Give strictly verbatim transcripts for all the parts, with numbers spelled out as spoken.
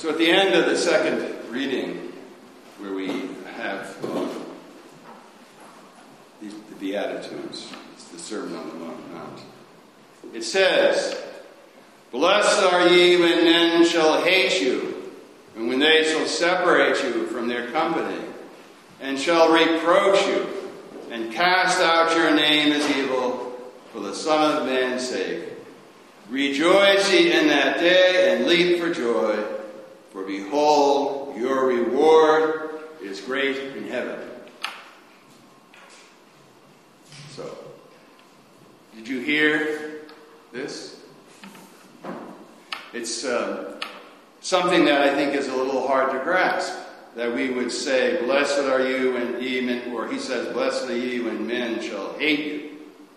So at the end of the second reading, where we have um, the, the Beatitudes, it's the Sermon on the Mount, it says, "Blessed are ye when men shall hate you, and when they shall separate you from their company, and shall reproach you, and cast out your name as evil for the Son of Man's sake. Rejoice ye in that day, and leap for joy, for behold, your reward is great in heaven." So, did you hear this? It's uh, something that I think is a little hard to grasp. That we would say, "Blessed are you when ye men," or he says, "Blessed are ye when men shall hate you,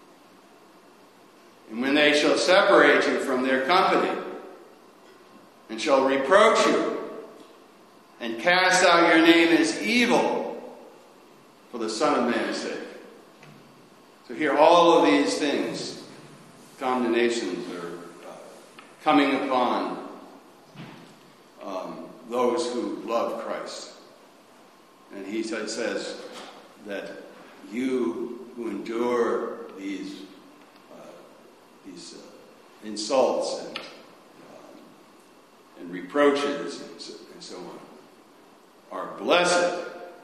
and when they shall separate you from their company, and shall reproach you, and cast out your name as evil for the Son of Man's sake." So here, all of these things, condemnations, are uh, coming upon um, those who love Christ. And he says that you who endure these uh, these uh, insults and uh, and reproaches and so, and so on are blessed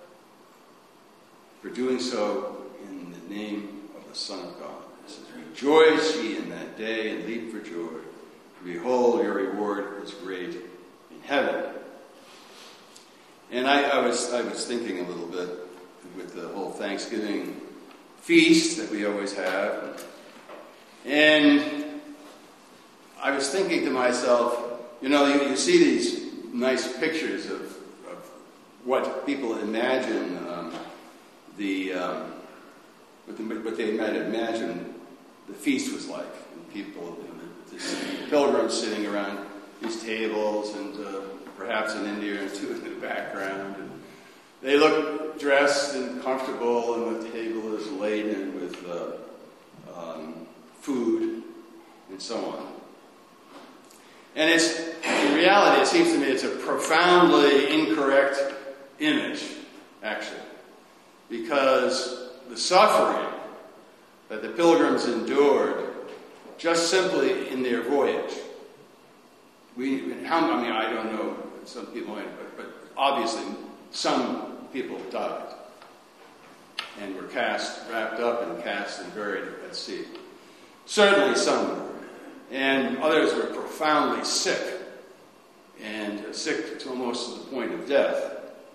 for doing so in the name of the Son of God. It says, "Rejoice ye in that day, and leap for joy, for behold, your reward is great in heaven." And I, I was I was thinking a little bit with the whole Thanksgiving feast that we always have, and I was thinking to myself, you know, you, you see these nice pictures of, of what people imagine um, the, um, what, the what they might imagine the feast was like, and people, you know, the, the pilgrims sitting around these tables, and uh, perhaps an Indian or two in the background, and they look dressed and comfortable, and the table is laden with uh, um, food and so on. And it's, in reality, it seems to me it's a profoundly incorrect image, actually, because the suffering that the pilgrims endured just simply in their voyage. We, how, I mean, I don't know, some people might, but, but obviously some people died and were cast, wrapped up and cast and buried at sea. Certainly some were. And others were profoundly sick, and sick to almost to the point of death.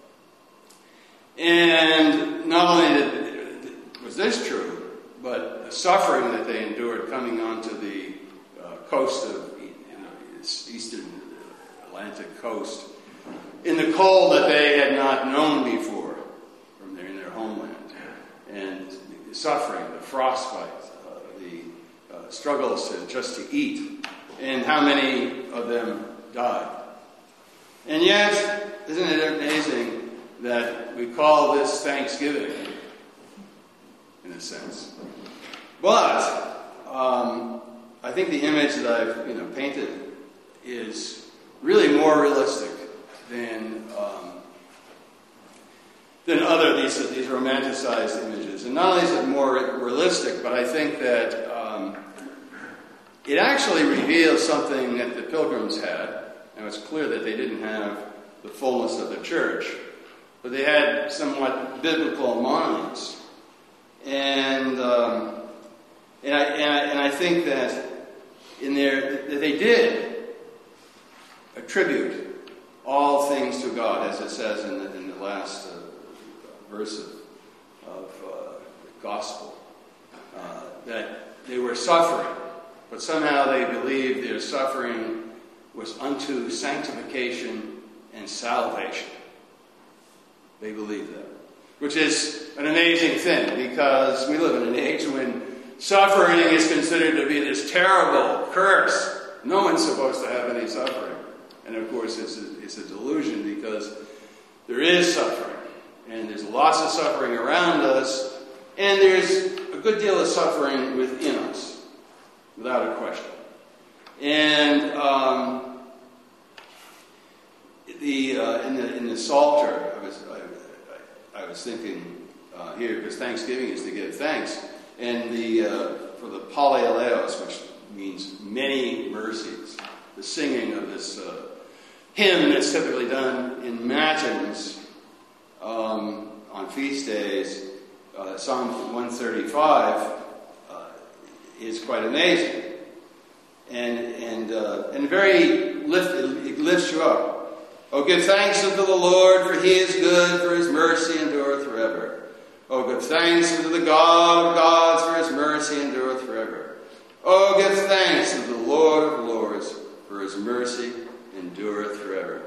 And not only did, was this true, but the suffering that they endured coming onto the uh, coast of, you know, eastern Atlantic coast, in the cold that they had not known before from their, in their homeland, and the suffering, the frostbite, uh, the uh, struggles to, just to eat, and how many of them died. And yet, isn't it amazing that we call this Thanksgiving, in a sense? But um, I think the image that I've you know painted is really more realistic than um, than other these these romanticized images. And not only is it more realistic, but I think that um, it actually reveals something that the pilgrims had. And it's clear that they didn't have the fullness of the church, but they had somewhat biblical minds. And um, and I and I, and I think that in their that they did attribute all things to God, as it says in the, in the last uh, verse of, of uh, the gospel, uh, that they were suffering, but somehow they believed their suffering was unto sanctification and salvation. They believed that, which is an amazing thing, because we live in an age when suffering is considered to be this terrible curse. No one's supposed to have any suffering. And of course, it's a, it's a delusion, because there is suffering, and there's lots of suffering around us, and there's a good deal of suffering within us, without a question. And um, the uh, in the in the Psalter, I was I, I, I was thinking uh, here because Thanksgiving is to give thanks, and the uh, for the Palaileos, which means many mercies, the singing of this uh, hymn that's typically done in matins um, on feast days. Uh, Psalm one thirty-five uh, is quite amazing, and and uh, and very lift it lifts you up. Oh, give thanks unto the Lord, for He is good, for His mercy endureth forever. Oh, give thanks unto the God of gods, for His mercy endureth forever. Oh, give thanks unto the Lord of lords, for His mercy endureth forever.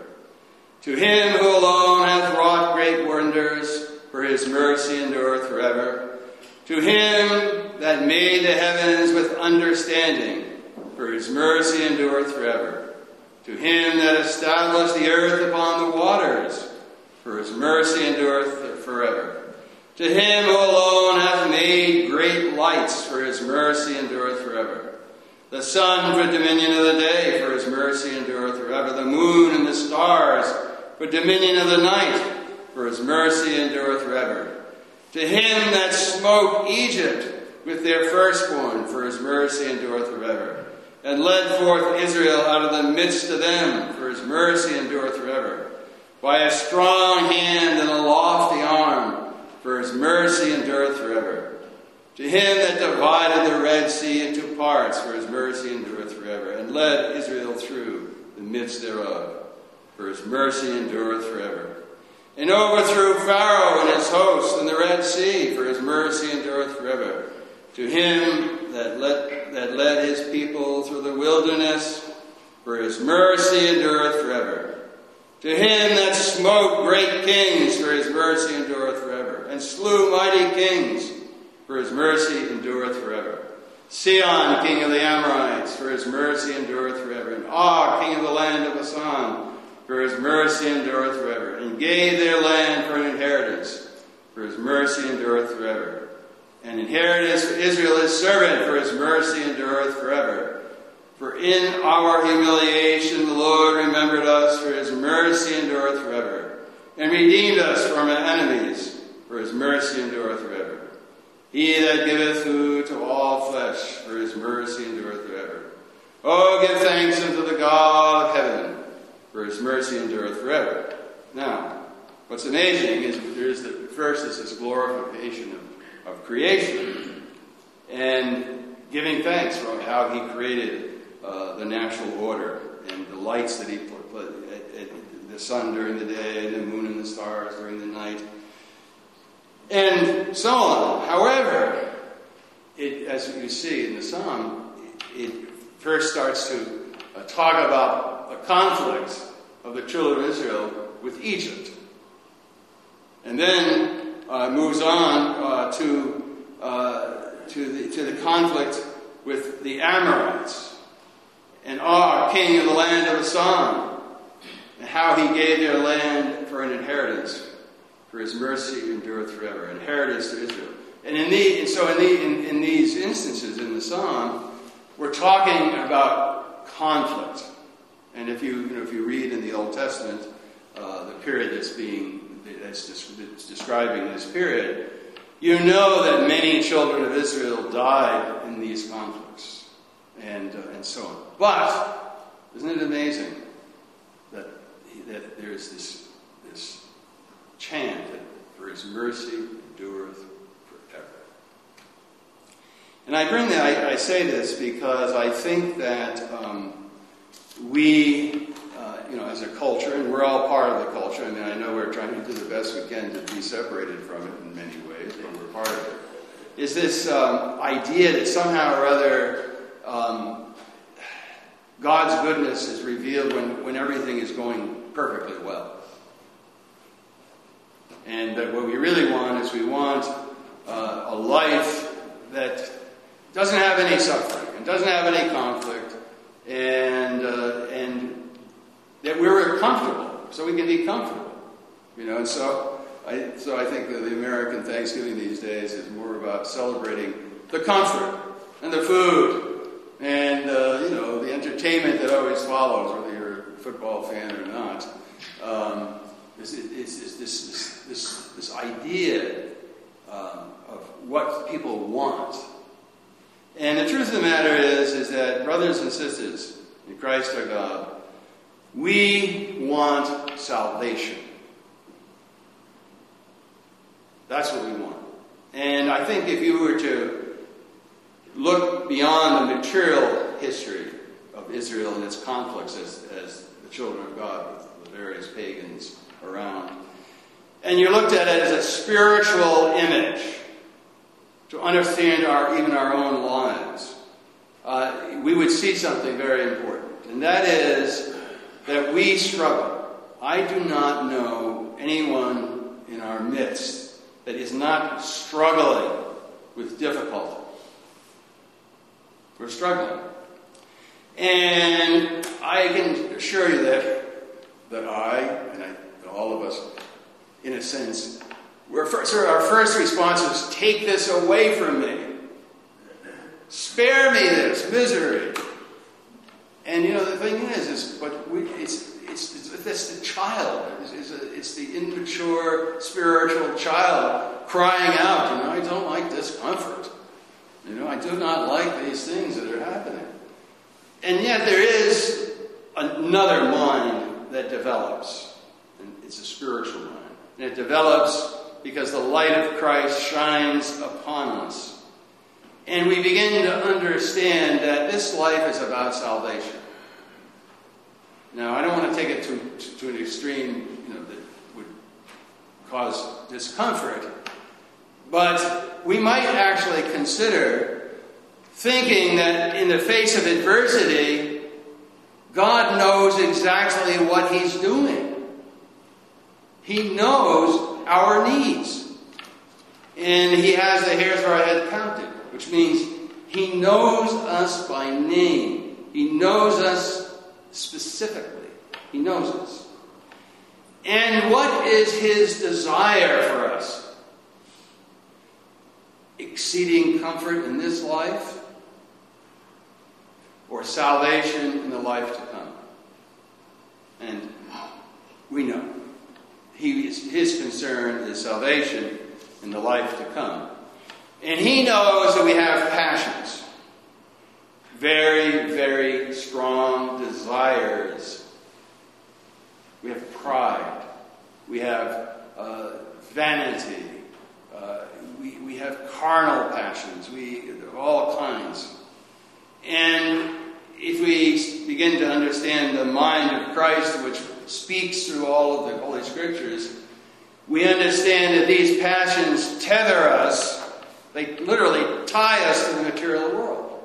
To Him who alone hath wrought great wonders, for His mercy endureth forever. To Him that made the heavens with understanding, for His mercy endureth forever. To Him that established the earth upon the waters, for His mercy endureth forever. To Him who alone hath made great lights, for His mercy endureth forever. The sun for dominion of the day, for His mercy endureth forever. The moon and the stars for dominion of the night, for His mercy endureth forever. To Him that smote Egypt with their firstborn, for His mercy endureth forever. And led forth Israel out of the midst of them, for His mercy endureth forever. By a strong hand and a lofty arm, for His mercy endureth forever. To Him that divided the Red Sea into parts, for His mercy endureth forever. And led Israel through the midst thereof, for His mercy endureth forever. And overthrew Pharaoh and his host in the Red Sea, for His mercy endureth forever. To Him that led, that led His people through the wilderness, for His mercy endureth forever. To Him that smote great kings, for His mercy endureth forever. And slew mighty kings, for His mercy endureth forever. Sihon, king of the Amorites, for His mercy endureth forever. And Og, king of the land of Bashan, for His mercy endureth forever. And gave their land for an inheritance, for His mercy endureth forever. And inheritance for Israel his servant, for His mercy endureth forever. For in our humiliation the Lord remembered us, for His mercy endureth forever. And redeemed us from our enemies, for His mercy endureth forever. He that giveth food to all flesh, for His mercy endureth forever. Oh, give thanks unto the God of heaven, for His mercy endureth forever. Now, what's amazing is there's the first is this glorification of of creation and giving thanks for how He created uh, the natural order and the lights that He put, put at, at the sun during the day and the moon and the stars during the night and so on. However, it, as you see in the psalm, it, it first starts to uh, talk about the conflict of the children of Israel with Egypt, and then Uh, moves on uh, to uh, to the to the conflict with the Amorites and Og, king of the land of Bashan, and how he gave their land for an inheritance, for His mercy endureth forever, inheritance to Israel. And in the and so in the in, in these instances in the psalm, we're talking about conflict. And if you you know if you read in the Old Testament, uh, the period that's being That's, that's describing this period, you know that many children of Israel died in these conflicts, and uh, and so on. But isn't it amazing that that there's this this chant that for His mercy endureth forever? And I bring that I, I say this because I think that um, we. Uh, you know, as a culture, and we're all part of the culture. I mean, I know we're trying to do the best we can to be separated from it in many ways, but we're part of it. Is this um, idea that somehow or other um, God's goodness is revealed when, when everything is going perfectly well. And that what we really want is we want uh, a life that doesn't have any suffering and doesn't have any conflict, and uh, and that we're comfortable, so we can be comfortable, you know. And so, I so I think that the American Thanksgiving these days is more about celebrating the comfort and the food and uh, you know the entertainment that always follows, whether you're a football fan or not. Um, it's, it's, it's this, this, this, this idea um, of what people want. And the truth of the matter is, is that, brothers and sisters in Christ our God, we want salvation. That's what we want. And I think if you were to look beyond the material history of Israel and its conflicts as, as the children of God with the various pagans around, and you looked at it as a spiritual image to understand our even our own lives, uh, we would see something very important. And that is that we struggle. I do not know anyone in our midst that is not struggling with difficulty. We're struggling. And I can assure you that, that I, and I, all of us, in a sense, we're first, our first response is, take this away from me. Spare me this misery. And you know, the thing is, is but we, it's, it's, it's, it's the child. It's, it's, a, it's the immature spiritual child crying out, you know, I don't like discomfort. You know, I do not like these things that are happening. And yet there is another mind that develops. And it's a spiritual mind. And it develops because the light of Christ shines upon us. And we begin to understand that this life is about salvation. Now, I don't want to take it to, to an extreme, you know, that would cause discomfort. But we might actually consider thinking that in the face of adversity, God knows exactly what He's doing. He knows our needs. And He has the hairs of our head counted, which means He knows us by name. He knows us specifically. He knows us. And what is His desire for us? Exceeding comfort in this life, or salvation in the life to come? And we know he is, his concern is salvation in the life to come. And He knows that we have passions, very, very strong desires. We have pride. We have uh, vanity. Uh, we, we have carnal passions. We of all kinds. And if we begin to understand the mind of Christ, which speaks through all of the Holy Scriptures, we understand that these passions tether us. They literally tie us to the material world.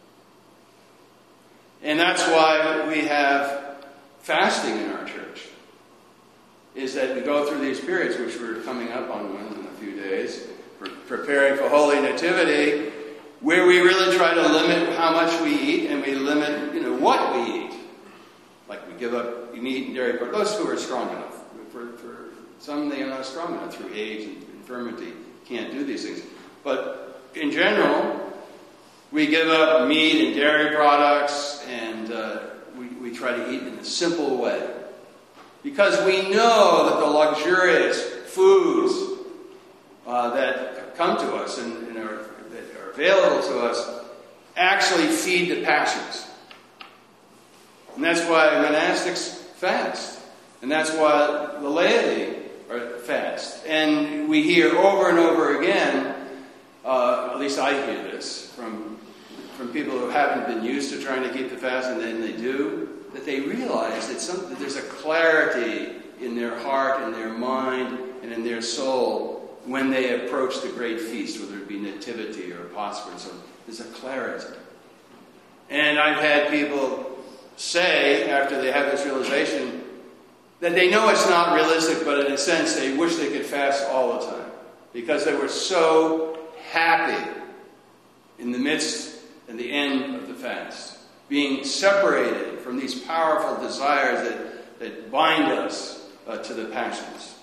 And that's why we have fasting in our church. Is that we go through these periods, which we're coming up on one in a few days, for preparing for Holy Nativity, where we really try to limit how much we eat, and we limit, you know, what we eat. Like we give up meat and dairy products. Those who are strong enough. For, for some, they are not strong enough through age and infirmity. Can't do these things. But in general, we give up meat and dairy products, and uh, we, we try to eat in a simple way. Because we know that the luxurious foods uh, that come to us and, and are, that are available to us actually feed the passions. And that's why monastics fast. And that's why the laity are fast. And we hear over and over again, uh, at least I hear this from, from people who haven't been used to trying to keep the fast, and then they do, that they realize that, some, that there's a clarity in their heart, in their mind, and in their soul when they approach the great feast, whether it be Nativity or Pascha. So there's a clarity. And I've had people say, after they have this realization, that they know it's not realistic, but in a sense they wish they could fast all the time. Because they were so happy in the midst and the end of the fast. Being separated from these powerful desires that, that bind us uh, to the passions.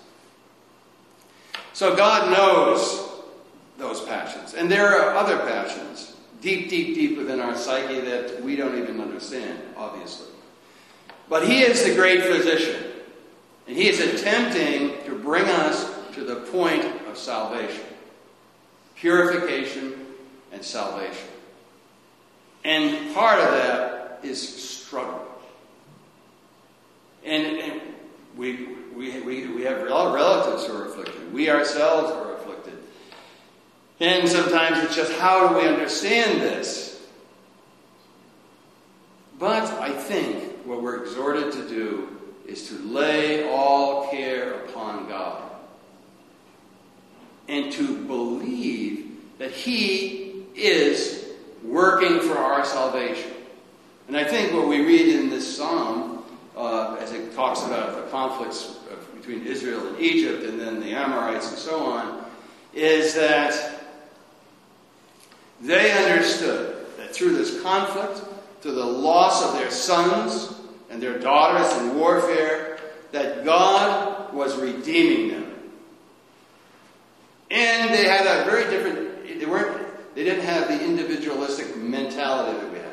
So God knows those passions. And there are other passions, deep, deep, deep within our psyche that we don't even understand, obviously. But He is the great physician. And he is attempting to bring us to the point of salvation. Purification and salvation. And part of that is struggle. And, and we, we, we, we have relatives who are afflicted. We ourselves are afflicted. And sometimes it's just, how do we understand this? But I think what we're exhorted to do is to lay all care upon God. And to believe that he is working for our salvation. And I think what we read in this psalm, uh, as it talks about the conflicts of, between Israel and Egypt, and then the Amorites and so on, is that they understood that through this conflict, through the loss of their sons and their daughters in warfare, that God was redeeming them. And they had a very different, they weren't, they didn't have the individualistic mentality that we have.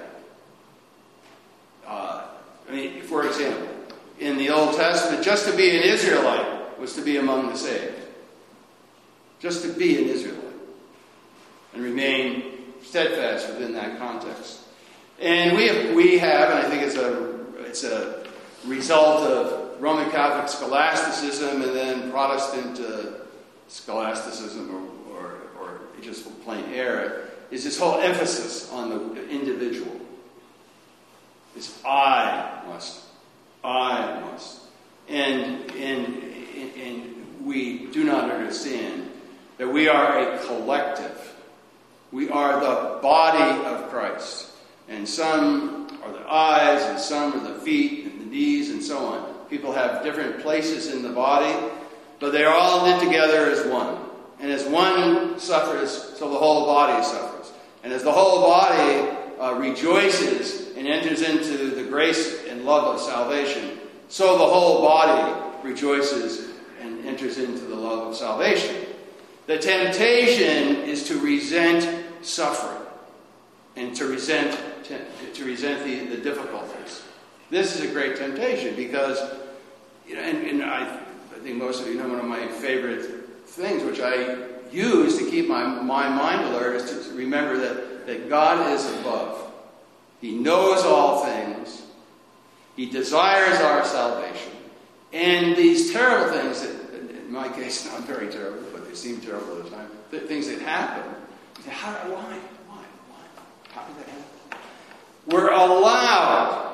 Uh, I mean, for example, in the Old Testament, just to be an Israelite was to be among the saved. Just to be an Israelite. And remain steadfast within that context. And we have, we have, and I think it's a, it's a result of Roman Catholic scholasticism and then Protestant uh, scholasticism or, or, or just plain error, is this whole emphasis on the individual. It's I must. I must. And, and, and we do not understand that we are a collective. We are the body of Christ. And some are the eyes, and some are the feet, and the knees, and so on. People have different places in the body, but they are all knit together as one. And as one suffers, so the whole body suffers. And as the whole body uh, rejoices and enters into the grace and love of salvation, so the whole body rejoices and enters into the love of salvation. The temptation is to resent suffering and to resent to, to resent the, the difficulties. This is a great temptation because, you know, and, and I, I think most of you know one of my favorite things, which I use to keep my, my mind alert, is to remember that, that God is above. He knows all things. He desires our salvation. And these terrible things that, in my case, not very terrible, but they seem terrible at the time, the things that happen, how, why? Why? Why? How did that happen? Were allowed.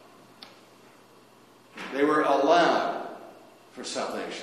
They were allowed for salvation.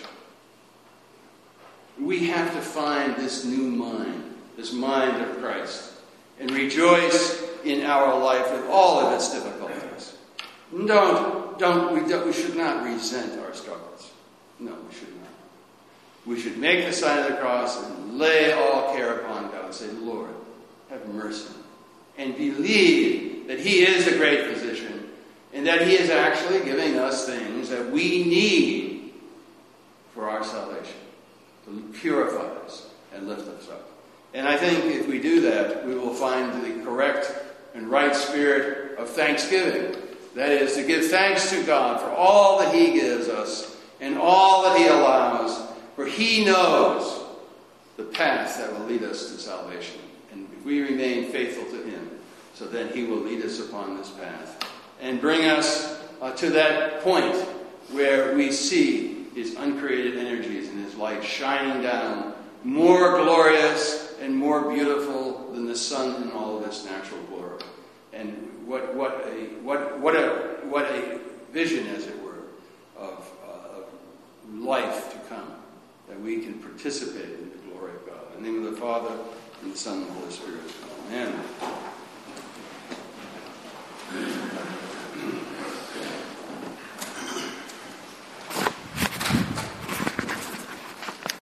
We have to find this new mind, this mind of Christ, and rejoice in our life with all of its difficulties. Don't, don't, we, don't, we should not resent our struggles. No, we should not. We should make the sign of the cross and lay all care upon God and say, Lord, have mercy. And believe that he is a great physician and that he is actually giving us things that we need for our salvation, to purify us and lift us up. And I think if we do that, we will find the correct and right spirit of thanksgiving. That is, to give thanks to God for all that he gives us and all that he allows, for he knows the path that will lead us to salvation. And if we remain faithful to him, so then he will lead us upon this path and bring us uh, to that point where we see his uncreated energies and his light shining down, more glorious and more beautiful than the sun in all of its natural glory. And what what a what what a what a vision, as it were, of, uh, of life to come, that we can participate in the glory of God. In the name of the Father, and the Son, and the Holy Spirit. Amen.